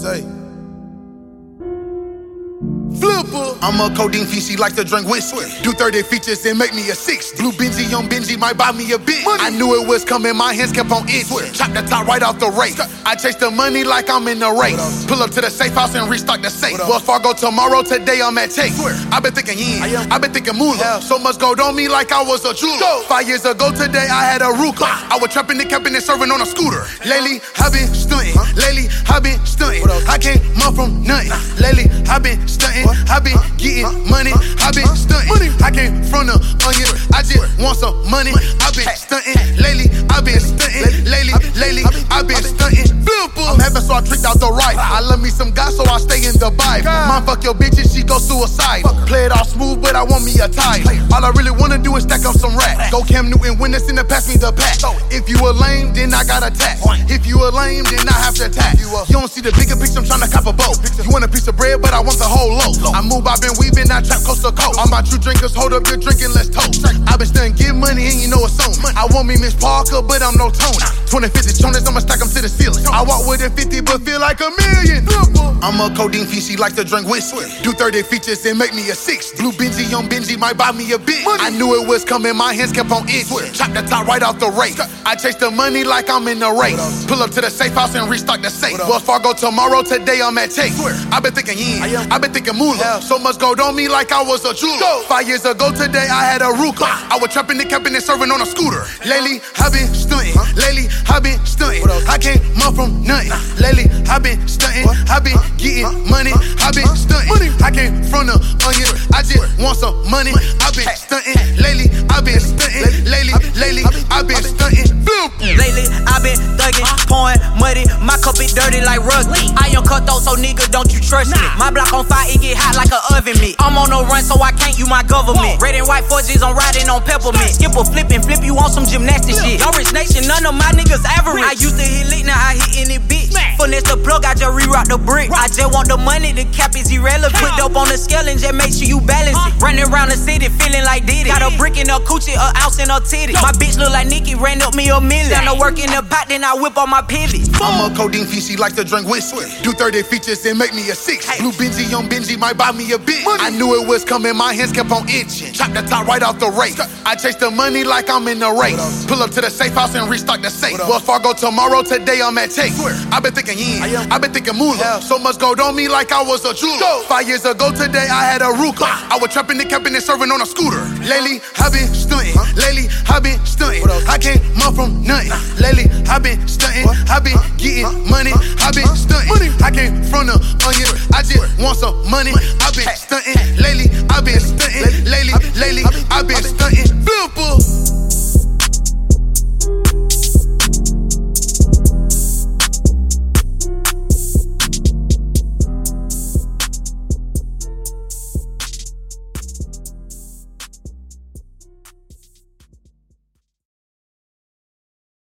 say? Flipper. I'm a codeine fiend, she likes to drink whiskey. Do 30 features and make me a 60. Blue Benji on Benji might buy me a bit. I knew it was coming, my hands kept on itching. Chop the top right off the race. I chase the money like I'm in a race. Pull up to the safe house and restock the safe. Wells Fargo tomorrow, today I'm at Chase. I been thinking yen, I been thinking moolah. So much gold on me like I was a jeweler. 5 years ago today I had a ruka. I was trapping and camping and serving on a scooter. Lately I been stunting, lately I been stunting. I can't move from nothing. Lately I been stunting, I been getting money. I been stunting, I came from the onion. I just want some money. I been stunting, lately I been stunting. Lately I been stunting. I'm having so I tricked out the right. I love me some guys so I stay in the Bible. Mom fuck your bitch and she go suicide. Play it all smooth but I want me a tie. All I really wanna do is stack up some racks. Go Cam Newton when it's in the pass me the pack. If you a lame then I got a tax. If you a lame then I have to attack. You don't see the bigger picture, I'm tryna cop a boat. You want a piece of bread but I want the whole loaf. I move, I been weaving, I trap coast to coast. All my true drinkers, hold up your drinking, let's toast. I been studying, get money and you know it's on. I want me Miss Parker but I'm no Tony. 20, 50 choners, I'ma stack them to the ceiling. I walk with a 50 but feel like a million. I'm a codeine fiend, she likes to drink whiskey. Do 30 features and make me a 60. Blue Benji on Benji might buy me a bit. I knew it was coming, my hands kept on itching. Chop the top right off the race. I chase the money like I'm in a race. Pull up to the safe house and restock the safe. Wells Fargo tomorrow, today I'm at Chase. I been thinking yen, I been thinking moolah. So much gold on me like I was a jeweler. 5 years ago today I had a ruka. I was trapping and camping and serving on a scooter. Lately I been stunting, lately I been stunting. I can't move from nothing. Lately I been stunting, I been getting money. I been stunting, I came from the onion. I just want some money. I been stunting, lately I been stunting. Lately I been stunting. Lately I been thugging, pouring muddy. My cup be dirty like rugby. I am cutthroat, so nigga don't you trust me. My block on fire, it get hot like an oven mitt. I'm on no run, so I can't use my government. Red and white 4Gs, I'm riding on peppermint. Skip a flip and flip you on some gymnastic shit. Young Rich Nation, none of my niggas average. I used to hit lit, now I hit any bitch. Finesse the plug, I just reroute the brick. I just want the money, the cap is irrelevant. Put dope on the scale and just make sure you balance it. Running around the city, feeling like Diddy. Got a brick in her coochie, an ounce in her titty. My bitch look like Nicki, ran up me a million. Down to work in the pot, then I whip on my pivot. I'm a codeine fiend, she likes to drink whiskey. Do 30 features and make me a 6. Blue Benji on Benji might buy me a bit. I knew it was coming, my hands kept on itching. Chop the top right off the race. I chase the money like I'm in a race. Pull up to the safe house and restock the safe. Wells Fargo tomorrow, today I'm at Chase. I been thinking yen, I been thinking moolah. So much gold on me like I was a jeweler. 5 years ago today I had a ruka. I was trapping and camping and serving on a scooter. Lately I been stunting, lately I been stunting. I can't move from nothing. Lately I been stunting, I been getting money. I been stunting, I came from the onion. I just want some money. I been stunting, lately I been stunting. Lately I been stunting.